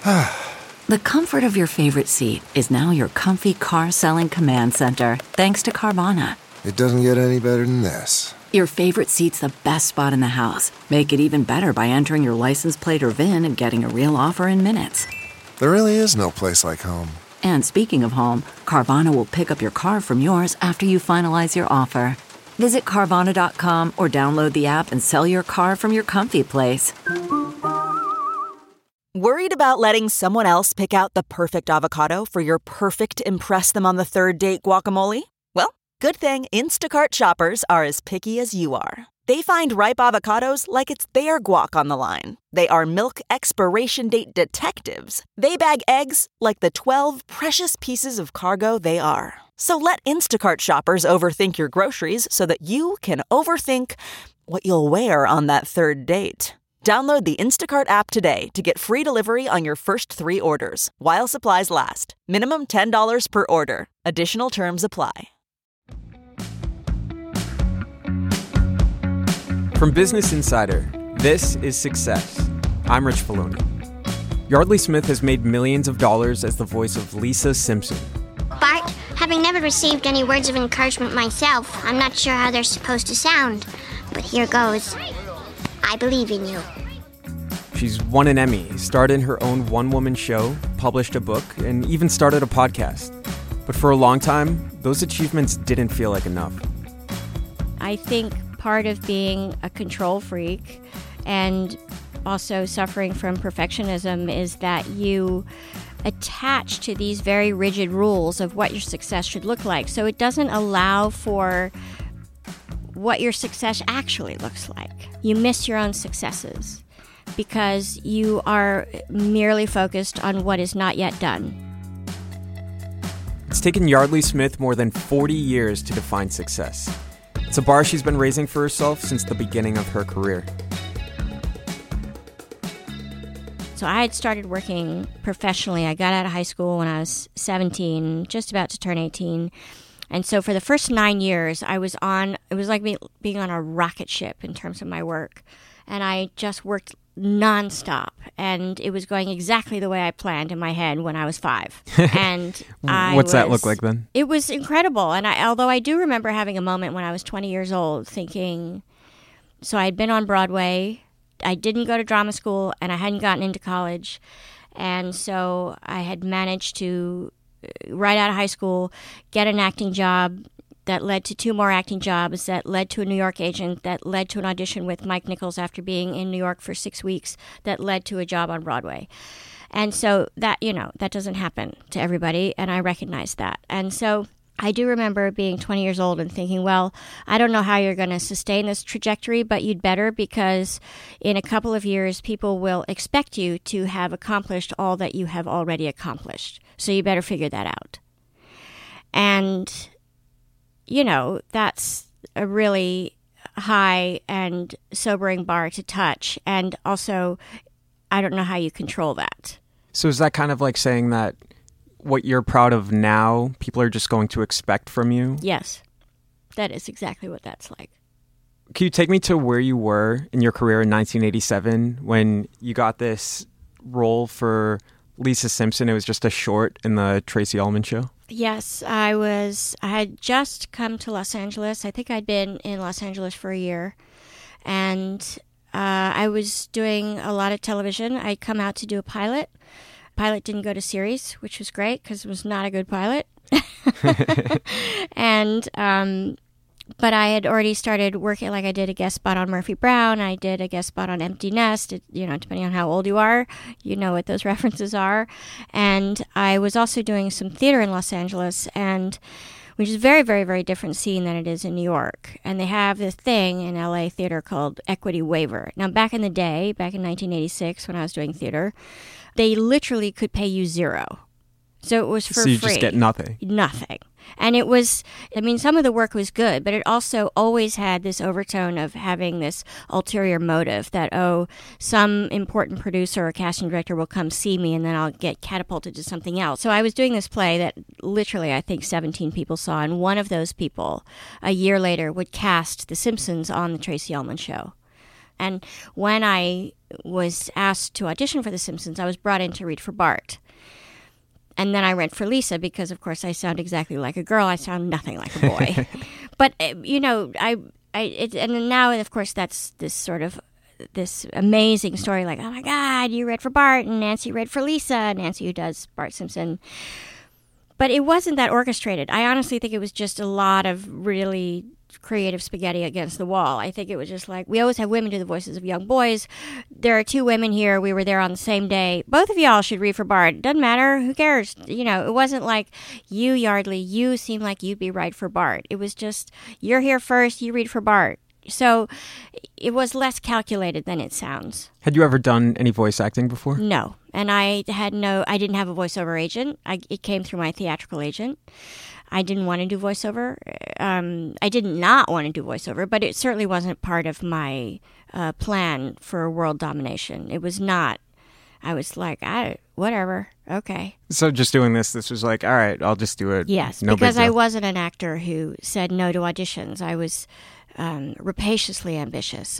The comfort of your favorite seat is now your comfy car selling command center, thanks to Carvana. It doesn't get any better than this. Your favorite seat's the best spot in the house. Make it even better by entering your license plate or VIN and getting a real offer in minutes. There really is no place like home. And speaking of home, Carvana will pick up your car from yours after you finalize your offer. Visit Carvana.com or download the app and sell your car from your comfy place. Worried about letting someone else pick out the perfect avocado for your perfect impress-them-on-the-third-date guacamole? Well, good thing Instacart shoppers are as picky as you are. They find ripe avocados like it's their guac on the line. They are milk expiration date detectives. They bag eggs like the 12 precious pieces of cargo they are. So let Instacart shoppers overthink your groceries so that you can overthink what you'll wear on that third date. Download the Instacart app today to get free delivery on your first 3 orders, while supplies last. Minimum $10 per order. Additional terms apply. From Business Insider, this is Success. I'm Rich Filoni. Yardley Smith has made millions of dollars as the voice of Lisa Simpson. Bart, having never received any words of encouragement myself, I'm not sure how they're supposed to sound. But here goes. I believe in you. She's won an Emmy, starred in her own one-woman show, published a book, and even started a podcast. But for a long time, those achievements didn't feel like enough. I think part of being a control freak and also suffering from perfectionism is that you attach to these very rigid rules of what your success should look like. So it doesn't allow for what your success actually looks like. You miss your own successes because you are merely focused on what is not yet done. It's taken Yardley Smith more than 40 years to define success. It's a bar she's been raising for herself since the beginning of her career. So I had started working professionally. I got out of high school when I was 17, just about to turn 18. And so for the first 9 years, it was like being on a rocket ship in terms of my work. And I just worked nonstop. And it was going exactly the way I planned in my head when I was 5. And What's that look like then? It was incredible. And although I do remember having a moment when I was 20 years old thinking, so I had been on Broadway, I didn't go to drama school, and I hadn't gotten into college. And so I had managed to, right out of high school, get an acting job that led to 2 more acting jobs, that led to a New York agent, that led to an audition with Mike Nichols after being in New York for 6 weeks, that led to a job on Broadway. And so that, that doesn't happen to everybody, and I recognize that. And so I do remember being 20 years old and thinking, well, I don't know how you're going to sustain this trajectory, but you'd better, because in a couple of years, people will expect you to have accomplished all that you have already accomplished. So you better figure that out. And, that's a really high and sobering bar to touch. And also, I don't know how you control that. So is that kind of like saying that what you're proud of now, people are just going to expect from you? Yes, that is exactly what that's like. Can you take me to where you were in your career in 1987 when you got this role for Lisa Simpson? It was just a short in the Tracey Ullman Show. Yes, I had just come to Los Angeles. I think I'd been in Los Angeles for a year. And I was doing a lot of television. I'd come out to do a pilot. Pilot didn't go to series, which was great because it was not a good pilot. And but I had already started working. Like I did a guest spot on Murphy Brown. I did a guest spot on Empty Nest. Depending on how old you are, you know what those references are. And I was also doing some theater in Los Angeles, and which is a very, very, very different scene than it is in New York. And they have this thing in LA theater called Equity Waiver. Now, back in the day, back in 1986 when I was doing theater, they literally could pay you $0. So it was for free. So you just get nothing. Nothing. And it was, some of the work was good, but it also always had this overtone of having this ulterior motive that, some important producer or casting director will come see me and then I'll get catapulted to something else. So I was doing this play that literally I think 17 people saw, and one of those people a year later would cast The Simpsons on the Tracey Ullman Show. And when I was asked to audition for The Simpsons, I was brought in to read for Bart. And then I read for Lisa because, of course, I sound exactly like a girl. I sound nothing like a boy. But, you know, and now, of course, that's this amazing story, like, oh my God, you read for Bart, and Nancy read for Lisa, Nancy who does Bart Simpson. But it wasn't that orchestrated. I honestly think it was just a lot of really creative spaghetti against the wall. I think it was just like, we always have women do the voices of young boys. There are two women here. We were there on the same day. Both of y'all should read for Bart. Doesn't matter. Who cares? You know, it wasn't like, you, Yardley, you seem like you'd be right for Bart. It was just, you're here first, you read for Bart. So it was less calculated than it sounds. Had you ever done any voice acting before? No. And I didn't have a voiceover agent. It came through my theatrical agent. I didn't want to do voiceover. I did not want to do voiceover, but it certainly wasn't part of my plan for world domination. It was not. I was like, whatever, okay. So just doing this was like, all right, I'll just do it. Yes, no because big deal. I wasn't an actor who said no to auditions. I was rapaciously ambitious.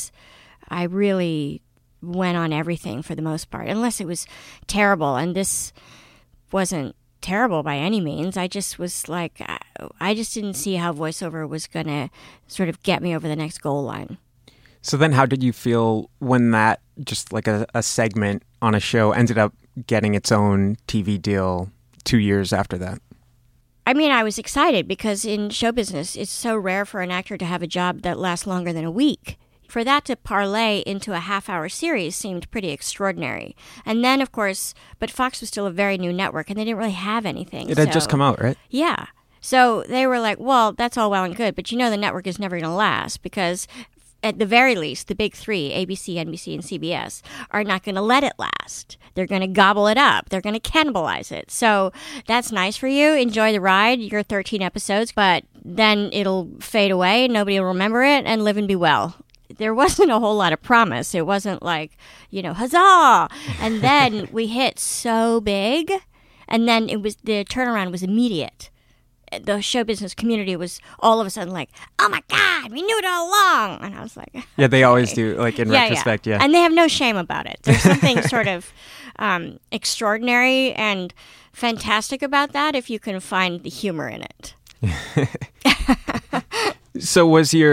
I really went on everything for the most part, unless it was terrible. And this wasn't terrible by any means. I just was like, I just didn't see how voiceover was going to sort of get me over the next goal line. So then how did you feel when that, just like a segment on a show, ended up getting its own TV deal 2 years after that? I mean, I was excited because in show business, it's so rare for an actor to have a job that lasts longer than a week. For that to parlay into a half-hour series seemed pretty extraordinary. And then, of course, but Fox was still a very new network, and they didn't really have anything. It had just come out, right? Yeah. So they were like, well, that's all well and good, but you know the network is never going to last because at the very least, the big three, ABC, NBC, and CBS, are not going to let it last. They're going to gobble it up. They're going to cannibalize it. So that's nice for you. Enjoy the ride, your 13 episodes, but then it'll fade away, nobody will remember it, and live and be well. There wasn't a whole lot of promise. It wasn't like, you know, huzzah! And then we hit so big, and then the turnaround was immediate. The show business community was all of a sudden like, oh my God, we knew it all along. And I was like, yeah, they always do, like in retrospect, yeah. And they have no shame about it. There's something sort of extraordinary and fantastic about that if you can find the humor in it. So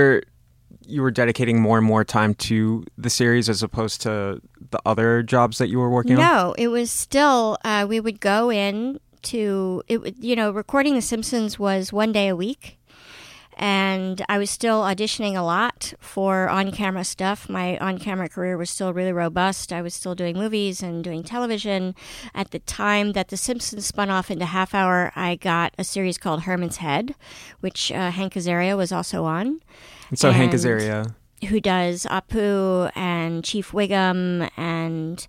you were dedicating more and more time to the series as opposed to the other jobs that you were working on? No, it was still, we would go in to, recording The Simpsons was 1 day a week. And I was still auditioning a lot for on-camera stuff. My on-camera career was still really robust. I was still doing movies and doing television. At the time that The Simpsons spun off into half hour, I got a series called Herman's Head, which Hank Azaria was also on. And so Hank Azaria, who does Apu and Chief Wiggum and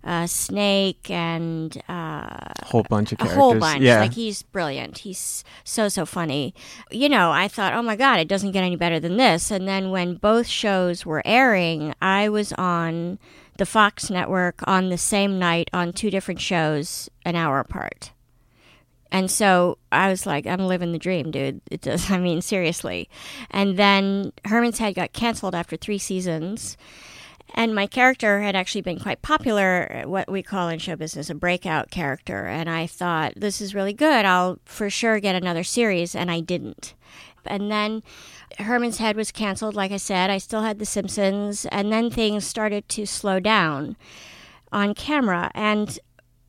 Snake and a whole bunch of characters. A whole bunch. Yeah. Like, he's brilliant. He's so funny. You know, I thought, oh my God, it doesn't get any better than this. And then when both shows were airing, I was on the Fox network on the same night on two different shows, an hour apart. And so I was like, I'm living the dream, dude. It does. I mean, seriously. And then Herman's Head got canceled after 3 seasons. And my character had actually been quite popular, what we call in show business a breakout character. And I thought, this is really good. I'll for sure get another series. And I didn't. And then Herman's Head was canceled, like I said. I still had The Simpsons. And then things started to slow down on camera. And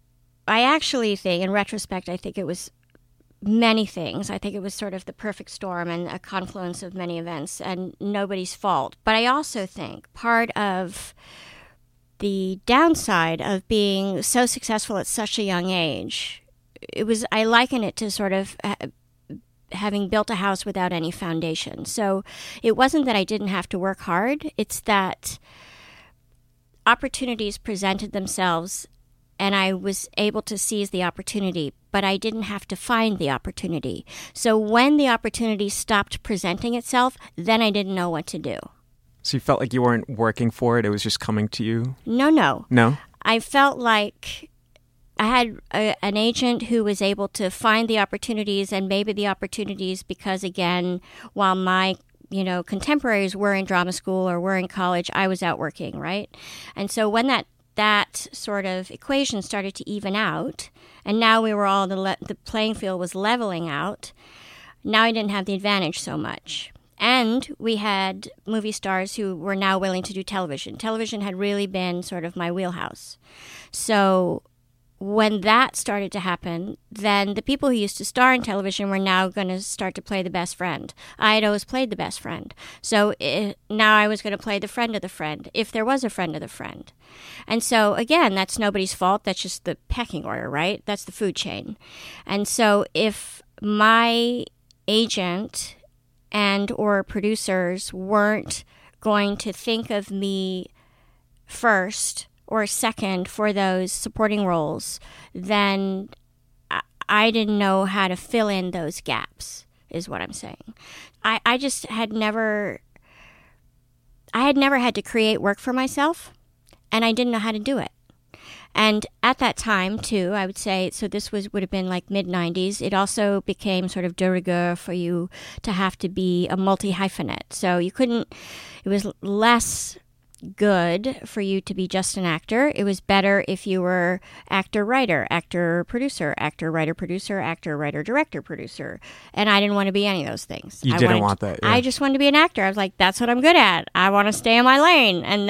I actually think, in retrospect, I think it was many things. I think it was sort of the perfect storm and a confluence of many events and nobody's fault. But I also think part of the downside of being so successful at such a young age, I liken it to sort of having built a house without any foundation. So it wasn't that I didn't have to work hard. It's that opportunities presented themselves and I was able to seize the opportunity, but I didn't have to find the opportunity. So when the opportunity stopped presenting itself, then I didn't know what to do. So you felt like you weren't working for it? It was just coming to you? No. No? I felt like I had an agent who was able to find the opportunities, and maybe the opportunities because, again, while my contemporaries were in drama school or were in college, I was out working, right? And so when that sort of equation started to even out, and now we were all, the playing field was leveling out, now I didn't have the advantage so much. And we had movie stars who were now willing to do television. Television had really been sort of my wheelhouse. So when that started to happen, then the people who used to star in television were now going to start to play the best friend. I had always played the best friend. So now I was going to play the friend of the friend, if there was a friend of the friend. And so, again, that's nobody's fault. That's just the pecking order, right? That's the food chain. And so if my agent and or producers weren't going to think of me first or second for those supporting roles, then I didn't know how to fill in those gaps, is what I'm saying. I just had never had to create work for myself, and I didn't know how to do it. And at that time, too, I would say, so this would have been like mid-90s, it also became sort of de rigueur for you to have to be a multi-hyphenate. So you couldn't, it was less good for you to be just an actor. It was better if you were actor-writer, actor-producer, actor-writer-producer, actor-writer-director-producer. And I didn't want to be any of those things. You didn't want that, yeah. I just wanted to be an actor. I was like, that's what I'm good at. I want to stay in my lane. And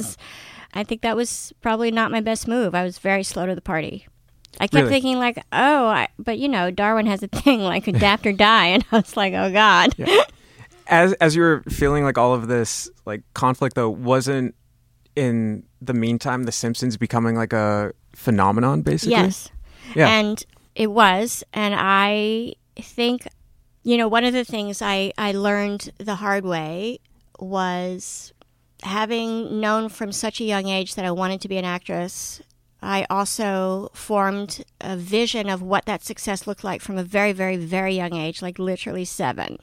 I think that was probably not my best move. I was very slow to the party. I kept thinking like, but Darwin has a thing like adapt or die. And I was like, oh God. Yeah. As you were feeling like all of this like conflict though, wasn't in the meantime The Simpsons becoming like a phenomenon basically? Yes. Yeah. And it was. And I think, one of the things I learned the hard way was, having known from such a young age that I wanted to be an actress, I also formed a vision of what that success looked like from a very, very, very young age, like literally 7.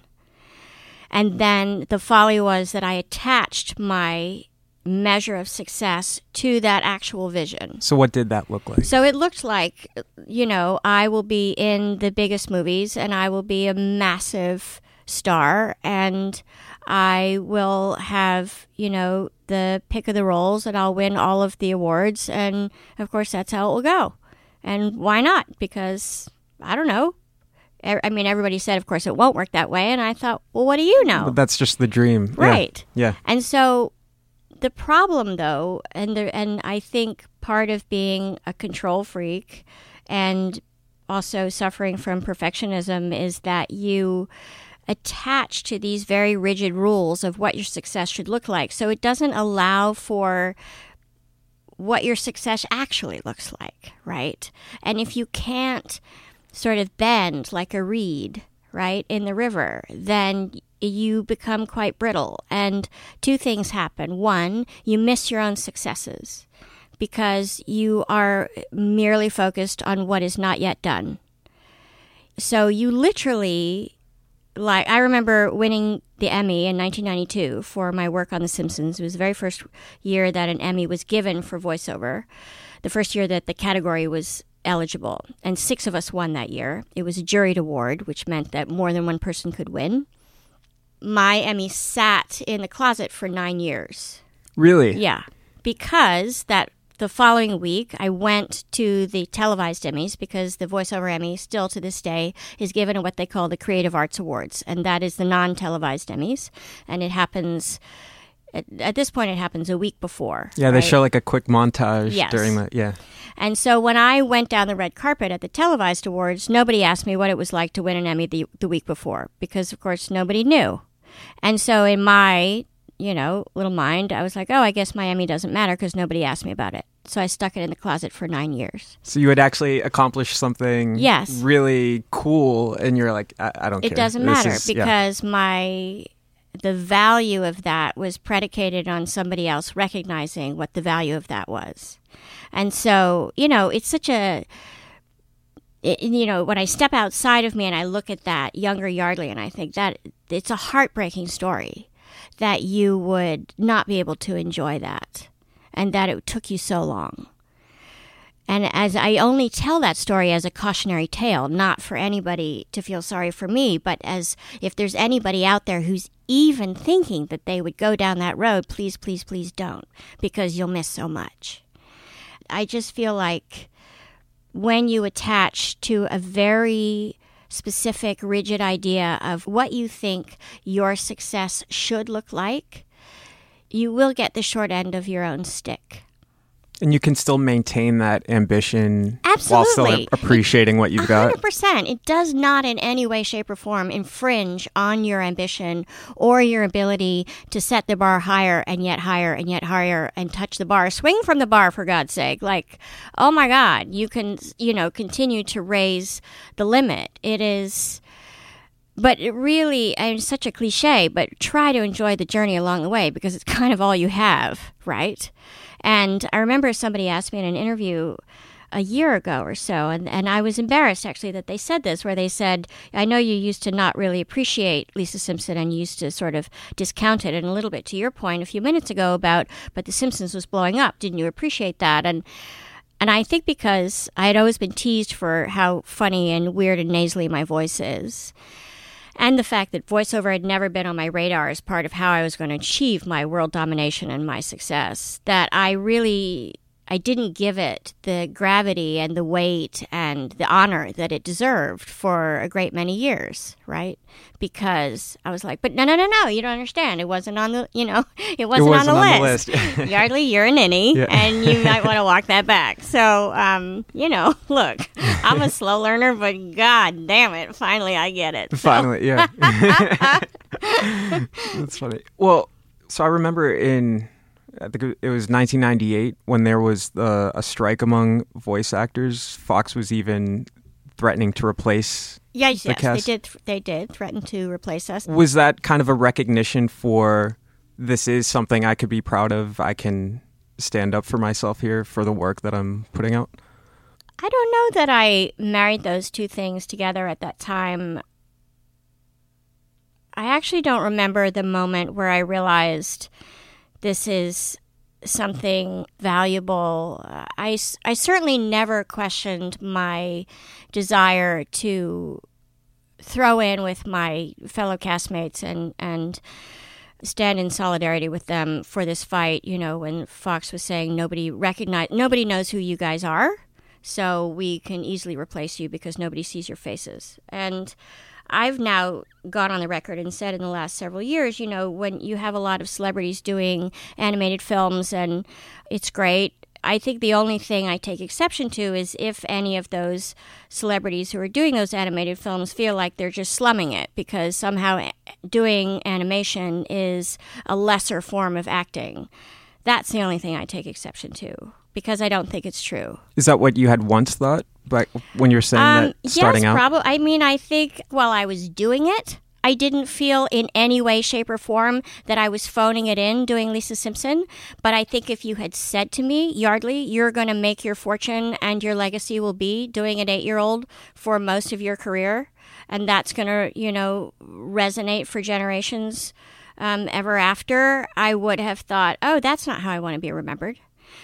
And then the folly was that I attached my measure of success to that actual vision. So what did that look like? So it looked like, I will be in the biggest movies and I will be a massive star and I will have, the pick of the roles and I'll win all of the awards. And of course, that's how it will go. And why not? Because, I don't know. I mean, everybody said, of course, it won't work that way. And I thought, well, what do you know? But that's just the dream. Right. Yeah. And so the problem, though, and I think part of being a control freak and also suffering from perfectionism is that you attach to these very rigid rules of what your success should look like. So it doesn't allow for what your success actually looks like, right? And if you can't sort of bend like a reed, right, in the river, then you become quite brittle. And 2 things happen. 1, you miss your own successes because you are merely focused on what is not yet done. So you literally, like, I remember winning the Emmy in 1992 for my work on The Simpsons. It was the very first year that an Emmy was given for voiceover, the first year that the category was eligible. And 6 of us won that year. It was a juried award, which meant that more than one person could win. My Emmy sat in the closet for 9 years. Really? Yeah. Because the following week, I went to the televised Emmys because the voiceover Emmy still to this day is given at what they call the Creative Arts Awards. And that is the non-televised Emmys. And it happens, at this point, it happens a week before. Yeah, right? they show like a quick montage yes. during the, yeah. And so when I went down the red carpet at the televised awards, nobody asked me what it was like to win an Emmy the week before because, of course, nobody knew. And so in my, little mind, I was like, oh, I guess my Emmy doesn't matter because nobody asked me about it. So I stuck it in the closet for 9 years. So you had actually accomplished something really cool, and you're like, I don't care. It doesn't matter because the value of that was predicated on somebody else recognizing what the value of that was. And so, it's such a... when I step outside of me and I look at that younger Yardley and I think that it's a heartbreaking story that you would not be able to enjoy that and that it took you so long. And as I only tell that story as a cautionary tale, not for anybody to feel sorry for me, but as if there's anybody out there who's even thinking that they would go down that road, please, please, please don't, because you'll miss so much. I just feel like when you attach to a very specific, rigid idea of what you think your success should look like, you will get the short end of your own stick. And you can still maintain that ambition Absolutely. while still appreciating what you've got. 100%. It does not in any way, shape, or form infringe on your ambition or your ability to set the bar higher and yet higher and yet higher and touch the bar. Swing from the bar, for God's sake. Like, oh my God, you can, continue to raise the limit. It is... But it really, it's such a cliche, but try to enjoy the journey along the way because it's kind of all you have, right? And I remember somebody asked me in an interview a year ago or so, and I was embarrassed actually that they said this, where they said, I know you used to not really appreciate Lisa Simpson and you used to sort of discount it. And a little bit to your point a few minutes ago about, but The Simpsons was blowing up. Didn't you appreciate that? And I think because I had always been teased for how funny and weird and nasally my voice is, and the fact that voiceover had never been on my radar as part of how I was going to achieve my world domination and my success, that I didn't give it the gravity and the weight and the honor that it deserved for a great many years, right? Because I was like, but no, you don't understand. It wasn't on the, it wasn't on the list. Yardley, you're a ninny, and you might want to walk that back. So, look, I'm a slow learner, but God damn it, finally I get it. So. Finally, yeah. That's funny. Well, so I remember I think it was 1998 when there was a strike among voice actors. Fox was even threatening to replace the cast. They did threaten to replace us. Was that kind of a recognition for this is something I could be proud of? I can stand up for myself here for the work that I'm putting out? I don't know that I married those two things together at that time. I actually don't remember the moment where I realized this is something valuable. I certainly never questioned my desire to throw in with my fellow castmates and stand in solidarity with them for this fight. When Fox was saying nobody knows who you guys are, so we can easily replace you because nobody sees your faces. And I've now gone on the record and said in the last several years, when you have a lot of celebrities doing animated films and it's great, I think the only thing I take exception to is if any of those celebrities who are doing those animated films feel like they're just slumming it because somehow doing animation is a lesser form of acting. That's the only thing I take exception to because I don't think it's true. Is that what you had once thought? Like when you're saying that starting out? Yes, probably. I mean, I think while I was doing it, I didn't feel in any way, shape, or form that I was phoning it in doing Lisa Simpson. But I think if you had said to me, Yardley, you're going to make your fortune and your legacy will be doing an 8-year-old for most of your career, and that's going to, resonate for generations ever after, I would have thought, oh, that's not how I want to be remembered.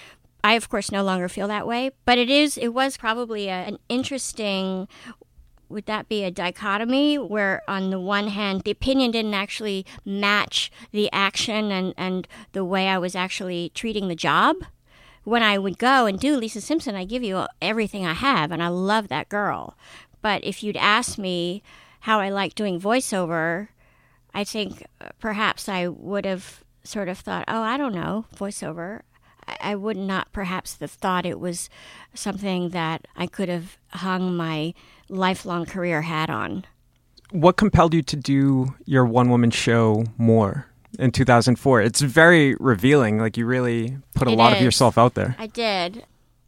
I, of course, no longer feel that way, but it was probably an interesting, would that be a dichotomy where on the one hand, the opinion didn't actually match the action and the way I was actually treating the job. When I would go and do Lisa Simpson, I give you everything I have, and I love that girl. But if you'd asked me how I like doing voiceover, I think perhaps I would have sort of thought, oh, I don't know, voiceover. I would not perhaps have thought it was something that I could have hung my lifelong career hat on. What compelled you to do your one-woman show more in 2004? It's very revealing. Like you really put a lot of yourself out there. I did.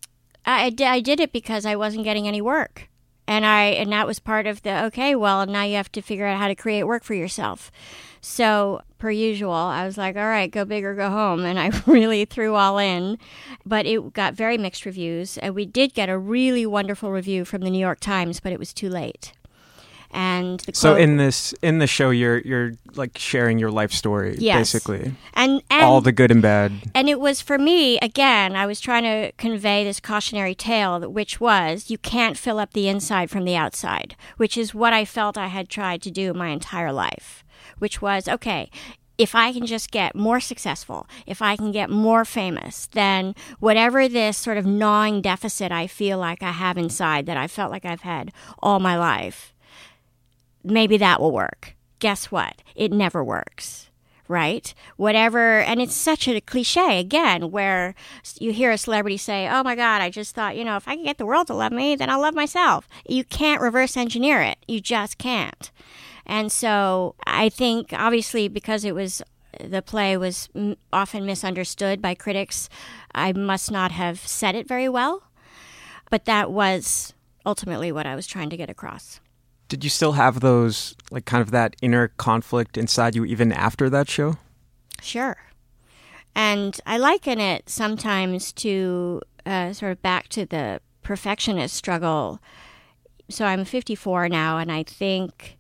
I did it because I wasn't getting any work. And that was part of okay, well, now you have to figure out how to create work for yourself. So, per usual, I was like, all right, go big or go home. And I really threw all in. But it got very mixed reviews. And we did get a really wonderful review from the New York Times, but it was too late. And the So quote, in the show, you're like sharing your life story, yes. basically. And all the good and bad. And it was, for me, again, I was trying to convey this cautionary tale, which was you can't fill up the inside from the outside, which is what I felt I had tried to do my entire life, which was, okay, if I can just get more successful, if I can get more famous, then whatever this sort of gnawing deficit I feel like I have inside that I felt like I've had all my life, maybe that will work. Guess what? It never works, right? Whatever, and it's such a cliche, again, where you hear a celebrity say, oh my God, I just thought, if I can get the world to love me, then I'll love myself. You can't reverse engineer it. You just can't. And so I think, obviously, because the play was often misunderstood by critics, I must not have said it very well. But that was ultimately what I was trying to get across. Did you still have those, like, kind of that inner conflict inside you even after that show? Sure. And I liken it sometimes to sort of back to the perfectionist struggle. So I'm 54 now, and I think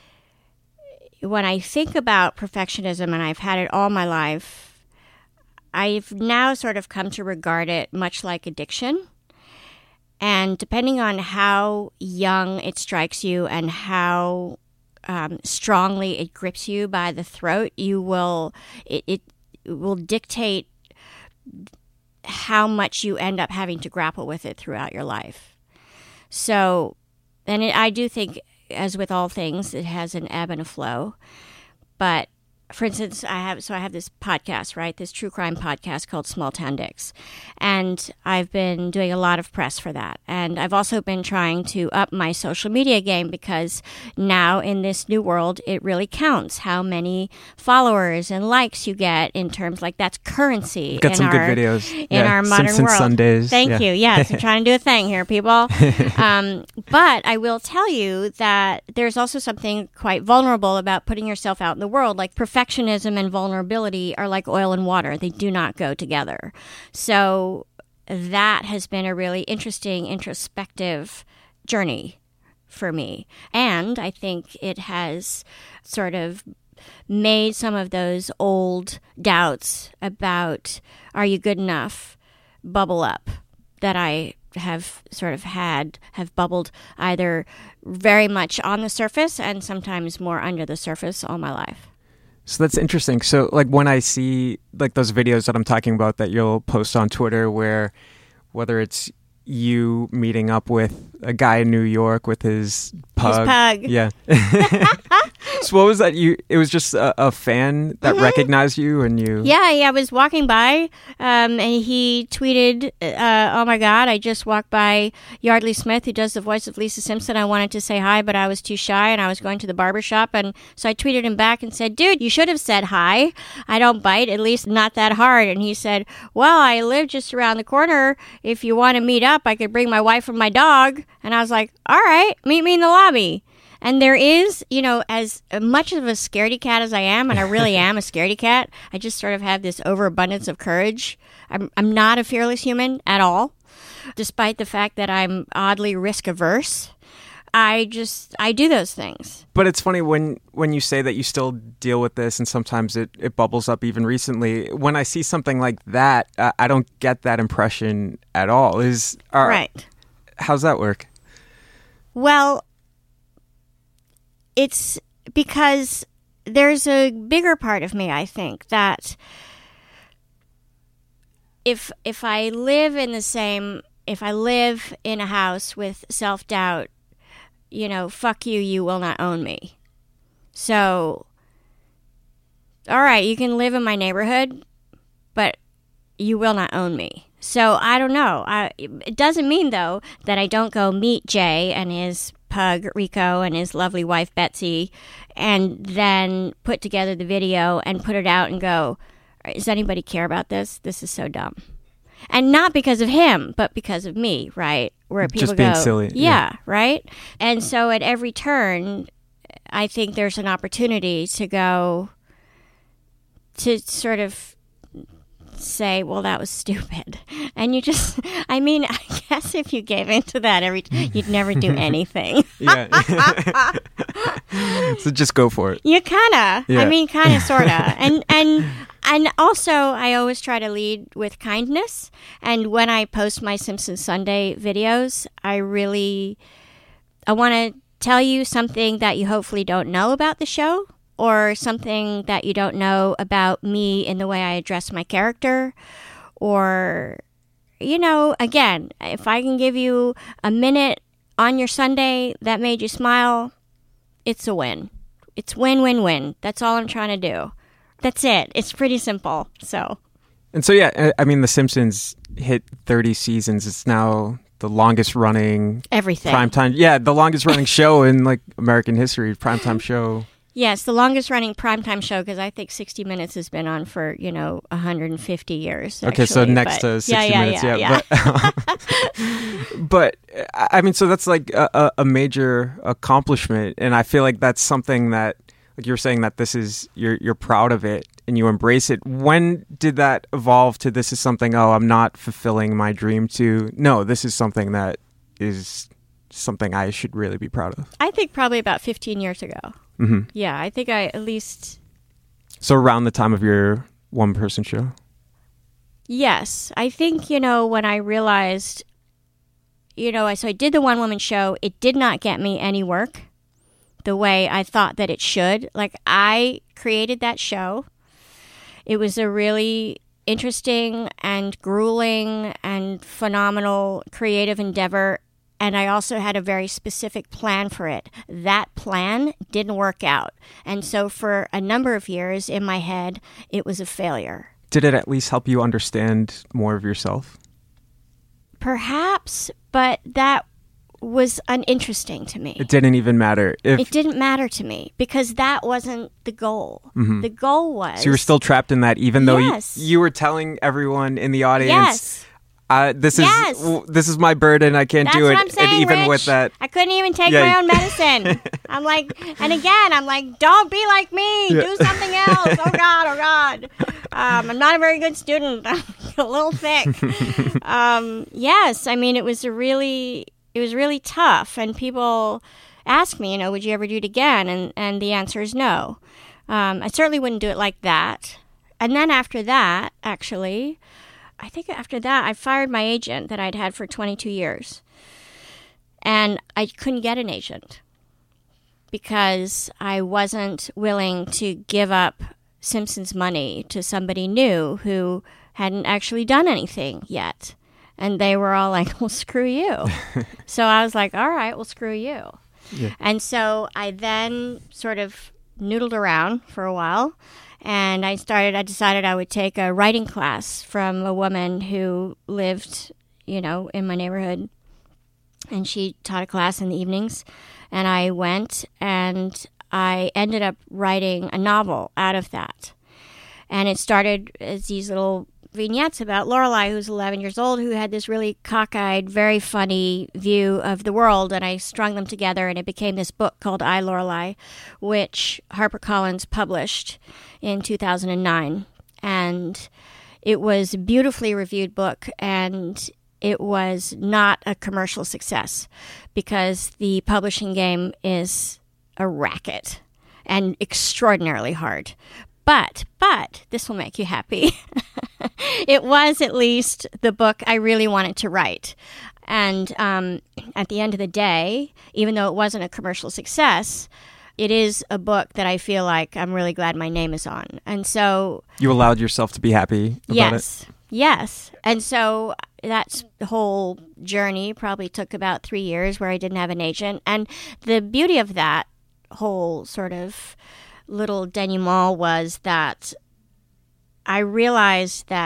when I think about perfectionism, and I've had it all my life, I've now sort of come to regard it much like addiction. And depending on how young it strikes you and how strongly it grips you by the throat, it will dictate how much you end up having to grapple with it throughout your life. So, and I do think, as with all things, it has an ebb and a flow. But for instance, I have this podcast, right? This true crime podcast called Small Town Dicks. And I've been doing a lot of press for that. And I've also been trying to up my social media game, because now in this new world, it really counts how many followers and likes you get, in terms like that's currency. Got some good videos in our modern Simpson world. Sundays. Thank you. Yes, I'm trying to do a thing here, people. But I will tell you that there's also something quite vulnerable about putting yourself out in the world. Like perfectionism and vulnerability are like oil and water. They do not go together. So that has been a really interesting, introspective journey for me. And I think it has sort of made some of those old doubts about, are you good enough, bubble up, that I have sort of have bubbled either very much on the surface and sometimes more under the surface all my life. So that's interesting. So, like, when I see, like, those videos that I'm talking about that you'll post on Twitter, where whether it's you meeting up with a guy in New York with his pug. Yeah. So what was that? It was just a fan that recognized you, and you... Yeah, I was walking by, and he tweeted, oh my God, I just walked by Yardley Smith, who does the voice of Lisa Simpson. I wanted to say hi, but I was too shy, and I was going to the barbershop, and so I tweeted him back and said, dude, you should have said hi. I don't bite, at least not that hard. And he said, well, I live just around the corner. If you want to meet up, I could bring my wife and my dog. And I was like, all right, meet me in the lobby. And there is, as much of a scaredy cat as I am, and I really am a scaredy cat, I just sort of have this overabundance of courage. I'm not a fearless human at all, despite the fact that I'm oddly risk averse. I do those things. But it's funny when you say that you still deal with this, and sometimes it bubbles up even recently. When I see something like that, I don't get that impression at all. Right. How's that work? Well, it's because there's a bigger part of me, I think, that if I live in a house with self-doubt, fuck you, you will not own me. So, all right, you can live in my neighborhood, but you will not own me. So I don't know. It doesn't mean, though, that I don't go meet Jay and his pug Rico and his lovely wife Betsy, and then put together the video and put it out and go, does anybody care about this? This is so dumb. And not because of him, but because of me, right? Where people just being silly. Yeah, right? And so at every turn, I think there's an opportunity to go to sort of say, well, that was stupid. And you just, I mean, I guess if you gave into that you'd never do anything. Yeah. So just go for it. You kind of, Yeah. I mean, kind of, sort of. And also, I always try to lead with kindness. And when I post my Simpsons Sunday videos, I want to tell you something that you hopefully don't know about the show, or something that you don't know about me in the way I address my character, or, you know, again, if I can give you a minute on your Sunday that made you smile, it's a win. It's win-win-win. That's all I'm trying to do. That's it. It's pretty simple. And so, yeah, I mean, The Simpsons hit 30 seasons. It's now the longest running everything primetime. Yeah, the longest running show in like American history, primetime show. Yes, the longest running primetime show, because I think 60 Minutes has been on for, 150 years. Okay, so next to 60 Minutes, yeah. But I mean, so that's like a major accomplishment. And I feel like that's something that, like you're saying, that this is, you're proud of it and you embrace it. When did that evolve to this is something, I'm not fulfilling my dream, to, no, this is something that is something I should really be proud of? I think probably about 15 years ago. Mm-hmm. Yeah, I think I at least... So around the time of your one-person show? Yes. I think, when I realized, so I did the one-woman show. It did not get me any work the way I thought that it should. Like, I created that show. It was a really interesting and grueling and phenomenal creative endeavor. And I also had a very specific plan for it. That plan didn't work out. And so for a number of years in my head, it was a failure. Did it at least help you understand more of yourself? Perhaps, but that was uninteresting to me. It didn't even matter. It didn't matter to me because that wasn't the goal. Mm-hmm. The goal was... So you were still trapped in that, even though yes. you were telling everyone in the audience... Yes. This is my burden. I can't do it. That's what I'm saying, and even Rich. with that, I couldn't even take my own medicine. I'm like, don't be like me. Yeah. Do something else. Oh God. I'm not a very good student. I'm a little thick. Yes, I mean it was really tough. And people ask me, would you ever do it again? And the answer is no. I certainly wouldn't do it like that. And then after that, actually. I think after that, I fired my agent that I'd had for 22 years. And I couldn't get an agent because I wasn't willing to give up Simpsons money to somebody new who hadn't actually done anything yet. And they were all like, well, screw you. So I was like, all right, well, screw you. Yeah. And so I then sort of noodled around for a while. And I decided I would take a writing class from a woman who lived, in my neighborhood. And she taught a class in the evenings. And I went and I ended up writing a novel out of that. And it started as these little vignettes about Lorelai, who's 11 years old, who had this really cockeyed, very funny view of the world. And I strung them together, and it became this book called I, Lorelai, which HarperCollins published in 2009. And it was a beautifully reviewed book, and it was not a commercial success because the publishing game is a racket and extraordinarily hard. But this will make you happy. It was at least the book I really wanted to write. And at the end of the day, even though it wasn't a commercial success, it is a book that I feel like I'm really glad my name is on. And so... You allowed yourself to be happy about it? Yes. And so that's the whole journey probably took about 3 years where I didn't have an agent. And the beauty of that whole sort of little denouement was that I realized that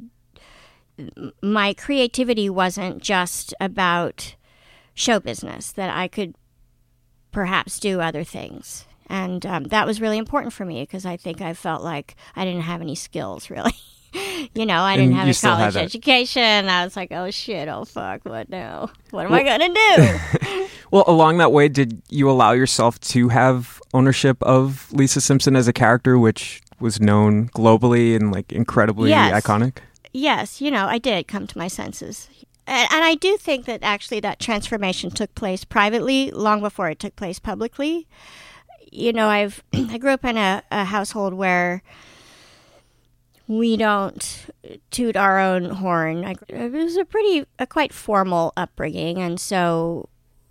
my creativity wasn't just about show business, that I could perhaps do other things. And that was really important for me because I think I felt like I didn't have any skills, really. I didn't have a college education. I was like, oh, shit, oh, fuck, what now? What am I going to do? Well, along that way, did you allow yourself to have ownership of Lisa Simpson as a character, which was known globally and like incredibly iconic? Yes, I did come to my senses. And I do think that actually that transformation took place privately long before it took place publicly. I grew up in a household where we don't toot our own horn. It was a quite formal upbringing, and so,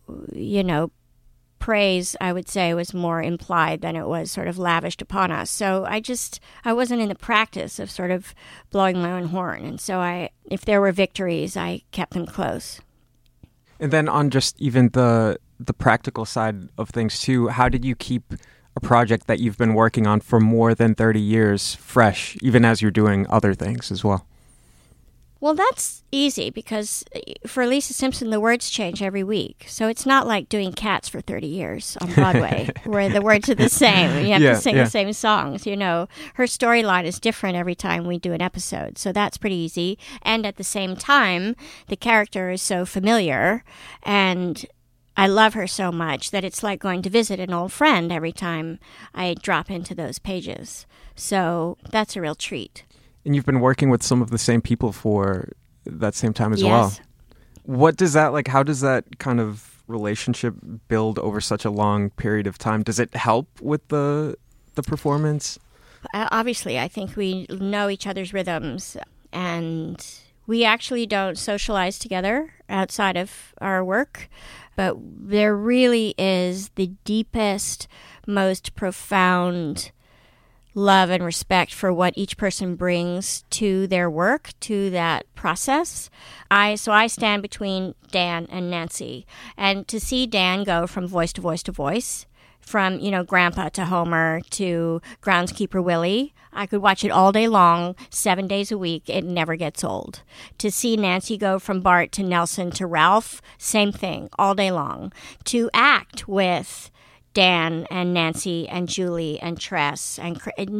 praise, I would say, was more implied than it was sort of lavished upon us. So I wasn't in the practice of sort of blowing my own horn. And so if there were victories, I kept them close. And then on just even the practical side of things too, how did you keep a project that you've been working on for more than 30 years fresh, even as you're doing other things as well? Well, that's easy because for Lisa Simpson, the words change every week. So it's not like doing Cats for 30 years on Broadway, where the words are the same. You have to sing the same songs. Her storyline is different every time we do an episode. So that's pretty easy. And at the same time, the character is so familiar, and I love her so much that it's like going to visit an old friend every time I drop into those pages. So that's a real treat. And you've been working with some of the same people for that same time as well. What does that, how does that kind of relationship build over such a long period of time? Does it help with the performance? Obviously, I think we know each other's rhythms, and we actually don't socialize together outside of our work, but there really is the deepest, most profound love and respect for what each person brings to their work, to that process. So I stand between Dan and Nancy. And to see Dan go from voice to voice to voice, from, Grandpa to Homer to Groundskeeper Willie, I could watch it all day long, 7 days a week. It never gets old. To see Nancy go from Bart to Nelson to Ralph, same thing, all day long. To act with Dan and Nancy and Julie and Tress and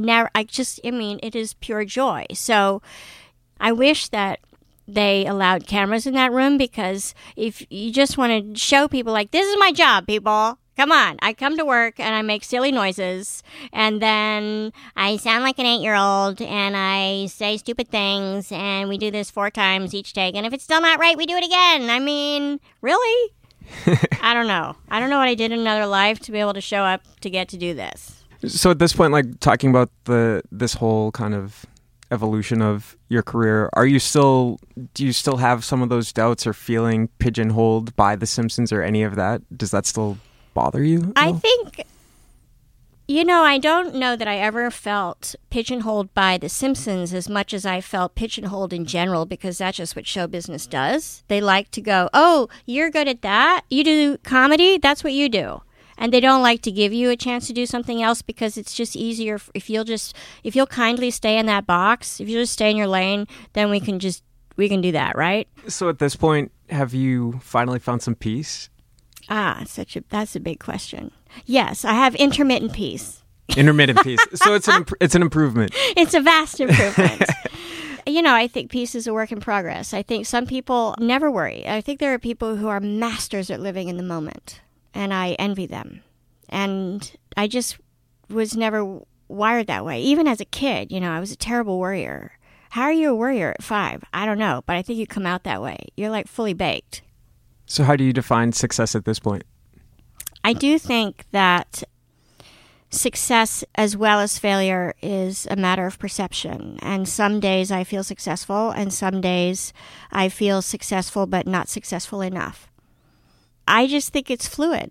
it is pure joy. So I wish that they allowed cameras in that room, because if you just want to show people this is my job, people, come on. I come to work and I make silly noises, and then I sound like an 8-year-old and I say stupid things, and we do this 4 times each take. And if it's still not right, we do it again. Really? I don't know. I don't know what I did in another life to be able to show up to get to do this. So at this point, talking about this whole kind of evolution of your career, do you still have some of those doubts or feeling pigeonholed by The Simpsons or any of that? Does that still bother you? I think, I don't know that I ever felt pigeonholed by The Simpsons as much as I felt pigeonholed in general, because that's just what show business does. They like to go, oh, you're good at that? You do comedy? That's what you do. And they don't like to give you a chance to do something else, because it's just easier if you'll kindly stay in that box, if you just stay in your lane, then we can do that, right? So at this point, have you finally found some peace? That's a big question. Yes, I have intermittent peace. Intermittent peace. So it's an improvement. It's a vast improvement. I think peace is a work in progress. I think some people never worry. I think there are people who are masters at living in the moment, and I envy them. And I just was never wired that way. Even as a kid, I was a terrible worrier. How are you a worrier at 5? I don't know, but I think you come out that way. You're fully baked. So how do you define success at this point? I do think that success as well as failure is a matter of perception. And some days I feel successful, and some days I feel successful but not successful enough. I just think it's fluid,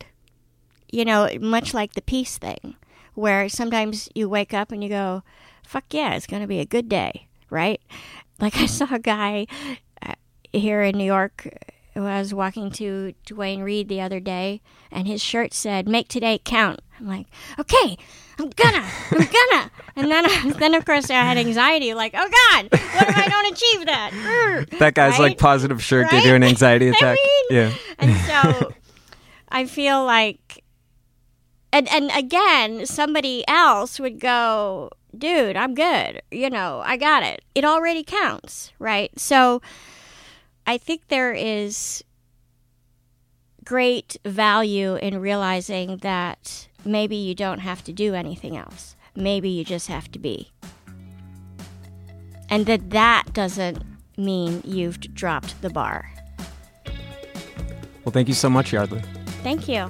much like the peace thing, where sometimes you wake up and you go, fuck yeah, it's going to be a good day, right? I saw a guy here in New York I was walking to Duane Reade the other day, and his shirt said, "Make today count." I'm like, okay, I'm gonna. And then of course, I had anxiety, oh God, what if I don't achieve that? That guy's right? positive shirt gave you an anxiety attack. Yeah. And so I feel like, and again, somebody else would go, dude, I'm good. I got it. It already counts, right? So I think there is great value in realizing that maybe you don't have to do anything else. maybe you just have to be. And that doesn't mean you've dropped the bar. Well, thank you so much, Yardley. Thank you.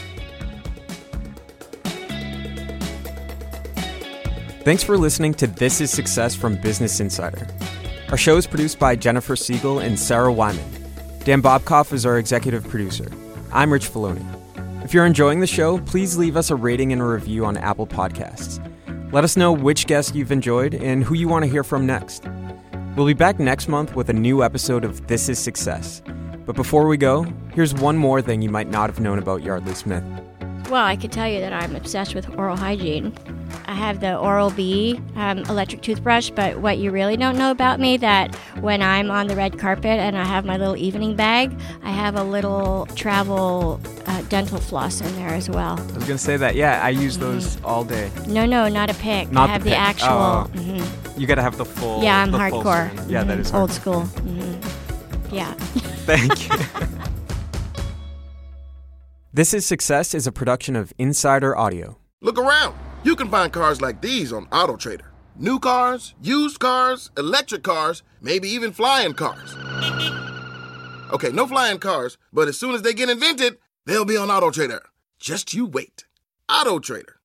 Thanks for listening to This is Success from Business Insider. Our show is produced by Jennifer Siegel and Sarah Wyman. Dan Bobkoff is our executive producer. I'm Rich Filoni. If you're enjoying the show, please leave us a rating and a review on Apple Podcasts. Let us know which guest you've enjoyed and who you want to hear from next. We'll be back next month with a new episode of This is Success. But before we go, here's one more thing you might not have known about Yardley Smith. Well, I could tell you that I'm obsessed with oral hygiene. I have the Oral-B electric toothbrush, but what you really don't know about me, that when I'm on the red carpet and I have my little evening bag, I have a little travel dental floss in there as well. I was going to say that. Yeah, I use those all day. No, not a pick. Not I have the pick. actual. Oh. Mm-hmm. You got to have the full. Yeah, I'm the hardcore. Full yeah, that is old hardcore. School. Mm-hmm. Yeah. Thank you. This is Success is a production of Insider Audio. Look around. You can find cars like these on AutoTrader. New cars, used cars, electric cars, maybe even flying cars. Okay, no flying cars, but as soon as they get invented, they'll be on AutoTrader. Just you wait. AutoTrader.